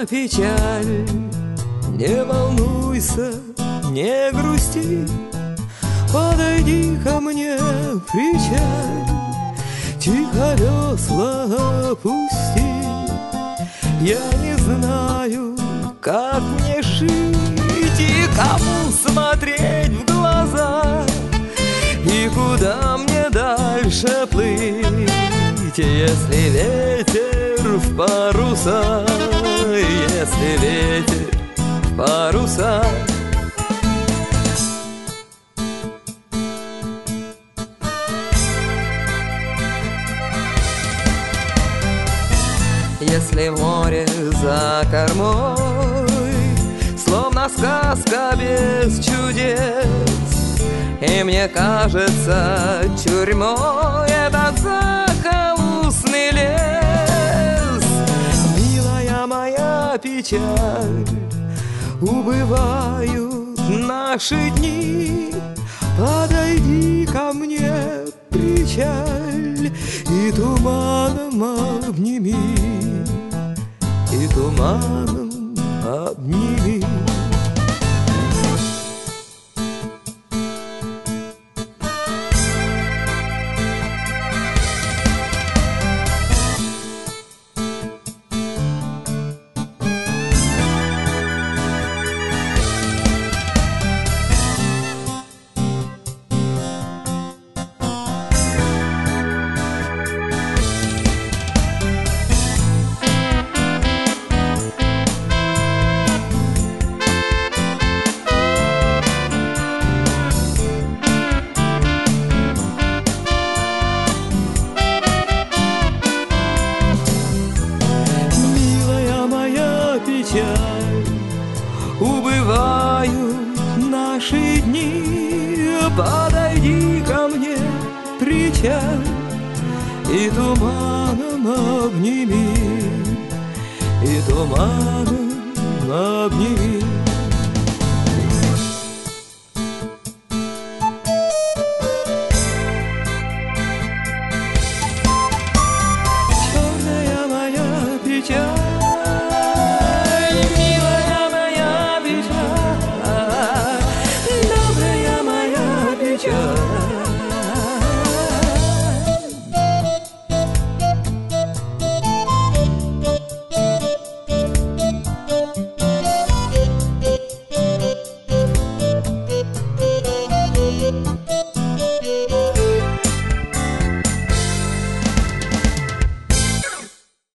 печаль, не волнуйся, не грусти, подойди ко мне, причаль, тихо весла опусти. Я не знаю, как мне жить и кому смотреть в глаза, и куда мне дальше плыть, если ветер в паруса, если ветер в паруса. Если море за кормой, словно сказка без чудес, и мне кажется тюрьмой этот захолустный лес. Милая моя печаль, убывают наши дни, подойди ко мне, причаль, и туманом обними, и туманом обними. Убывают наши дни, подойди ко мне, причаль, и туманом обними, и туманом обними.